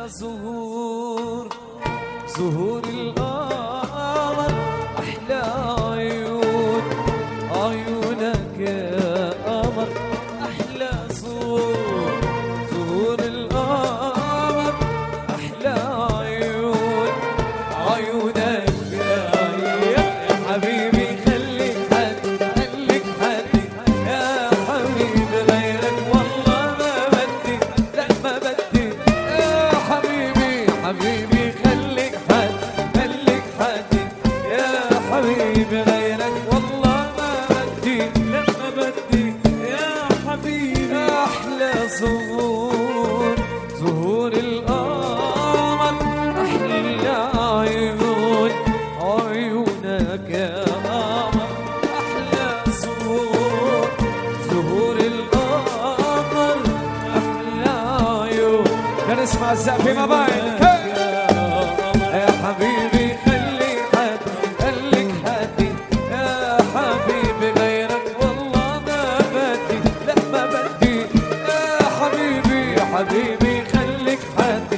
زهور زهور القمر أحلى عيون عيونك يا قمر أحلى زهور زهور القمر أحلى عيون عيونك يا حبيبي خليك حدي يا حبيبي غيرك والله ما بدي لا ما بدي يا حبيبي خليك حدي يا حبيبي غيرك والله ما بدي لا ما بدي يا حبيبي أحلى زهور زهور القمر أحلى عيون عيونك يا قمر أحلى زهور زهور القمر أحلى عيون. كان اسمع الزقفي ما باين يا حبيبي خليك حدي يا حبيبي غيرك والله ما بدي لا ما بدي يا حبيبي خليك حدي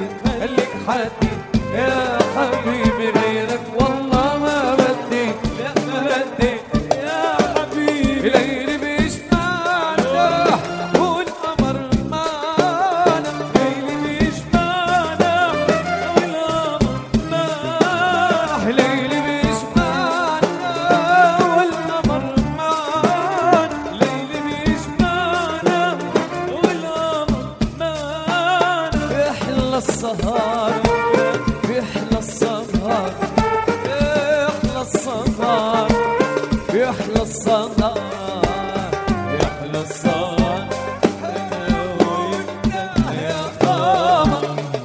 يا حبيبي غيرك والله ما بدي لا ما بدي يا حبيبي ليلي بيجمعنا والقمر معنا ليلي بيجمعنا والقمر معنا ليلي بيجمعنا والقمر معنا ليلي بيجمعنا والقمر معنا يحلى السهر يحلى السهر يحلى السهر يحلى السهر يحلى السهر أنا وأنت يا قمر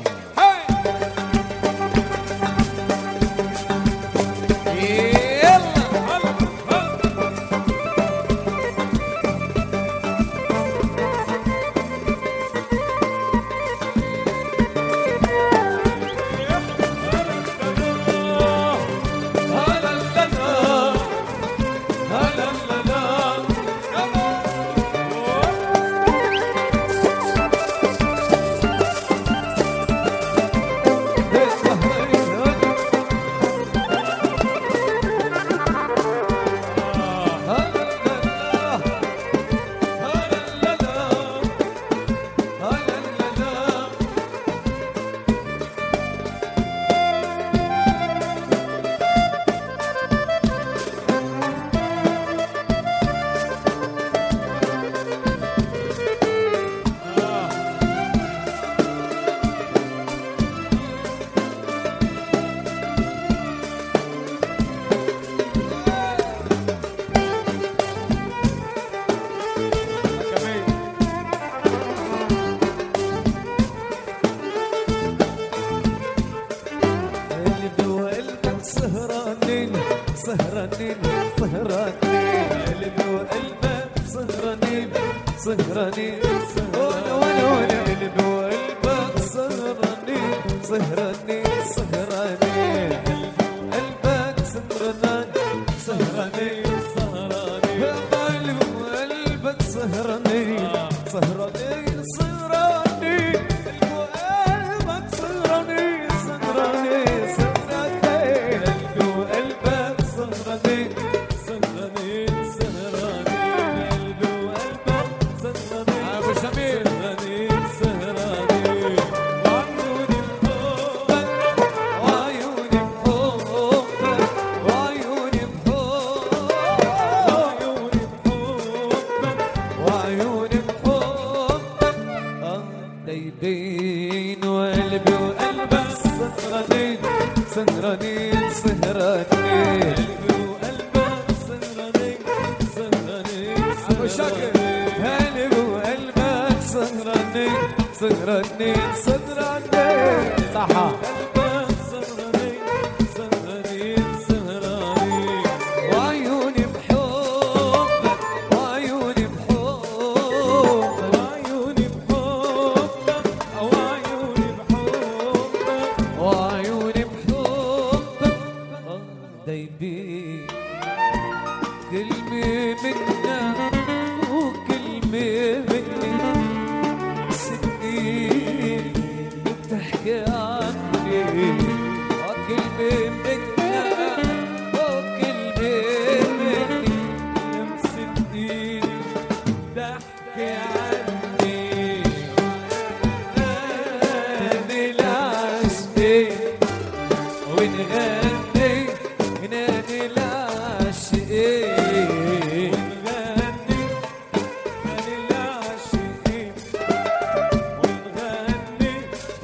سهرانين سهرانين قلبي وقلبك سهرانين سهرانين وانا قلبي وقلبك سهرانين سهرانين قلبك سهرانين سهرانين قلبي وقلبك سهرانين سهرانين دايبين وقلبي وقلبك سهرانين سهرانين قلبي وقلبك سهرانين أبو شاكر قلبي وقلبك سهرانين صحة قلبك سهرانين وعيوني بحبك وعيوني بحبك دايبين كلمة منا وكلمة مني سنين بتحكي للعاشقين ونغني للعاشقين ونغني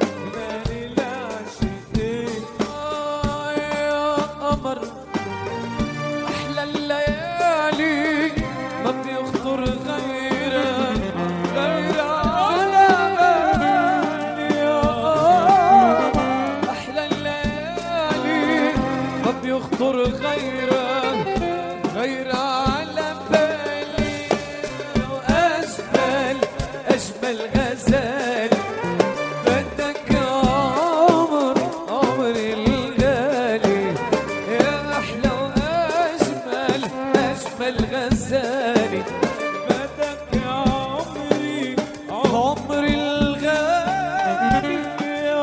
للعاشقين يا قمر أحلى الليالي ما بيخطر غيرك غير على بالي يا قمر أحلى الليالي ما بيخطر غيرك غير على بالي وأجمل أجمل غزال بدك يا عمر عمري الغالي يا أحلى وأجمل أجمل غزالي بدك يا عمري عمري الغالي يا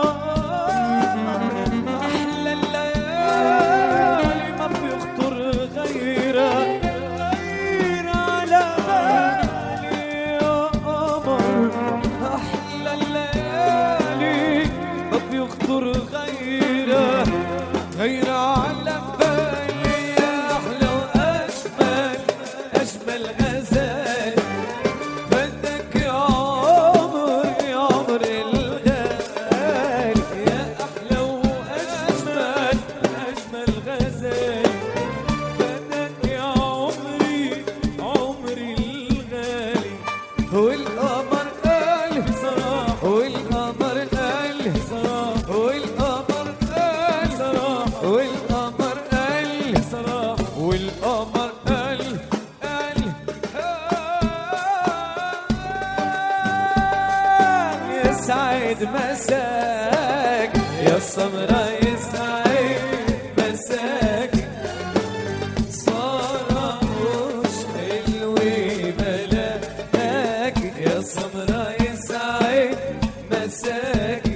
أحلى الليالي ما بيخطر غيرك غير على بالي يا قمر أحلى الليالي ما بيخطر غيرك غير على بالي يا أحلى وأجمل أجمل غزال بدك يا عمر يا عمر الغالي يا أحلى وأجمل أجمل غزال بدك يا عمري عمري الغالي والقمر قال صراحة والقمر قال صراحة والقمر قال صراحة والقمر قال صراحة والقمر قال يسعد مساك يا سمرة يسعد مساك صار مش حلو بلاك يا سمرة يسعد مساك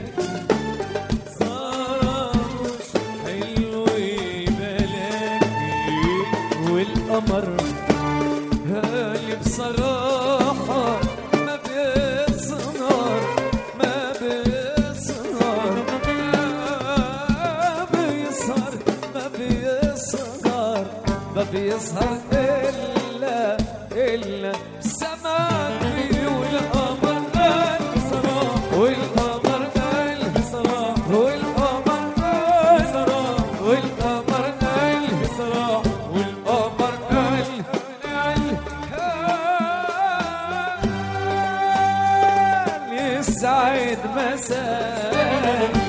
صار مش حلو بلاك والقمر هالي بصراحة ما بيصنر ما بيصنر ما بيصهر ما بيصهر ما بيصهر إلا سماك والقمر قال صراحة والقمر قال صراحة والقمر قال صراحة والقمر قال صراحة والقمر قال يسعد مساك